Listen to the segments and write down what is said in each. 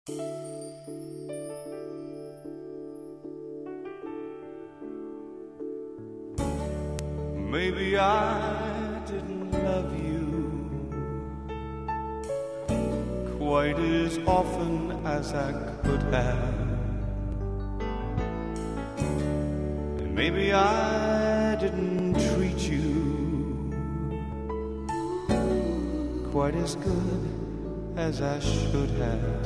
Maybe I didn't love you quite as often as I could have. And maybe I didn't treat you quite as good as I should have.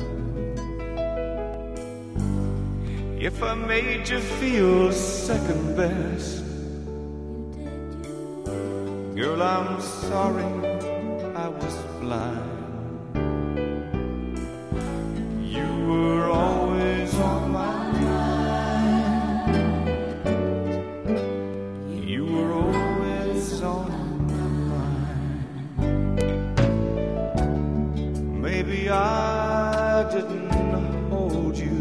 If I made you feel second best, girl, I'm sorry I was blind. You were always on my mind. You were always on my mind. Maybe I didn't hold you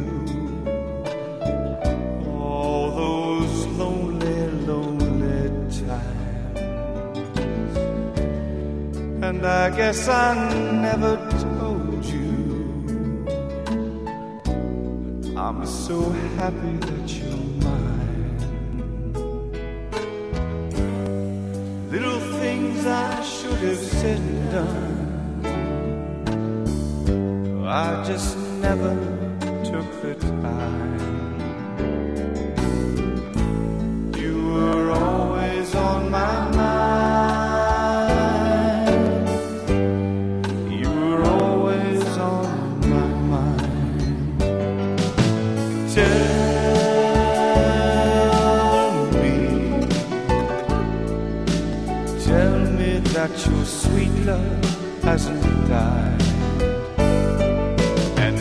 all those lonely, lonely times. And I guess I never told you I'm so happy that you're mine. Little things I should have said and done, I just never took the time. You were always on my mind. Tell me that your sweet love hasn't died. And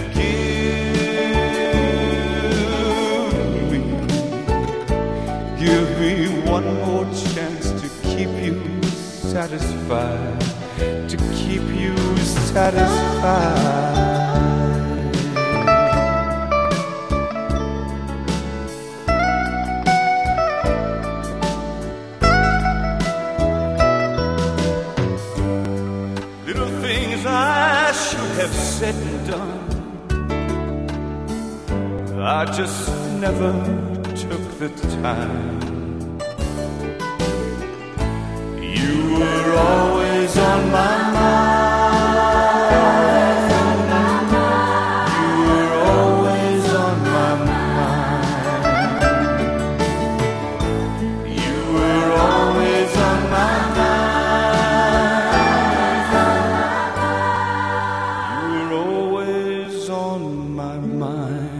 give me one more chance to keep you satisfied, to keep you satisfied. Things I should have said and done, I just never took the time. You were always on my mind. You were always on my mind. You were always on my mind. On my mind.